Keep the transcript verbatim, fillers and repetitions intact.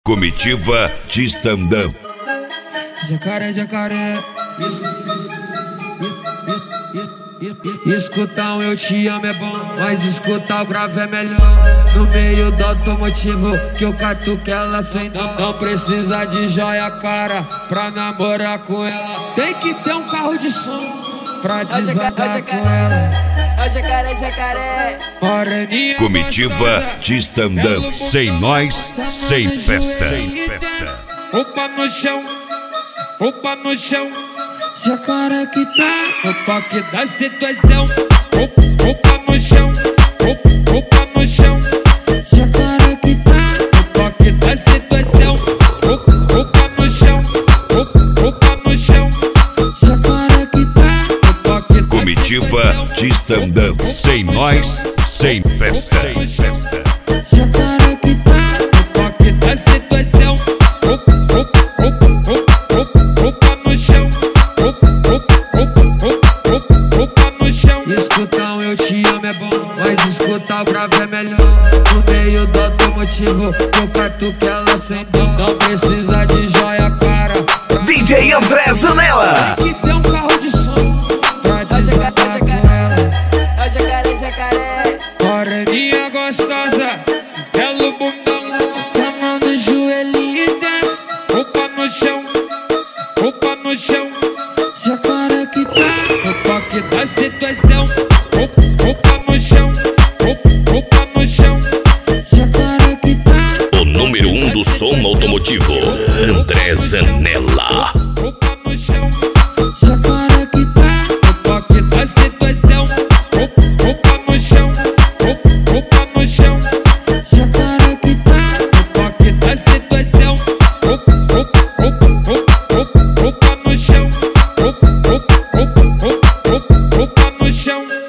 Comitiva de stand-up. Jacaré, jacaré, isso, isso, isso, isso, isso, escutar um eu te amo é bom, mas escutar o grave é melhor. No meio do automotivo que eu catuco ela sem dó. Não precisa de joia cara pra namorar com ela. Tem que ter um carro de som pra desandar com ela. Ó jacaré, jacaré. Moreninha Comitiva de stand-up. Sem nós, sem festa. Roupa no chão, roupa no chão. Jacaré que tá no toque da situação. Roupa, roupa no chão, roupa, roupa no chão. Jacaré que tá no toque da situação. Roupa, roupa no chão, roupa, roupa no chão. Jacaré que tá no toque da Comitiva de stand-up. Sem nós, sem festa. Jacaré que tá no toque da situação. Roupa, roupa, roupa, roupa, roupa, roupa no chão. Roupa, roupa, roupa, roupa, roupa, roupa no chão. Escutar um eu te amo é bom, mas escutar o grave é melhor. No meio do automotivo, eu catuco ela sem dó. Não precisa de joia cara pra D J André Zanella. tem que ter um carro de som pra desandar com ela. Ó jacaré, jacaré. Moreninha gostosa, belo bundão, a mão no joelhinho e desce. Roupa no chão, roupa no chão. Jacaré que tá no toque da situação. Roupa, roupa no chão, roupa, roupa no chão. Jacaré que tá O número um do som automotivo, André Zanella. roupa no chão. Jacaré que tá no toque da situação. Roupa, roupa no chão, roupa, roupa no chão. Jacaré que tá no toque da situação. Roupa, roupa, roupa, roupa, roupa, roupa no chão. Roupa, roupa, roupa, roupa, roupa, roupa no chão.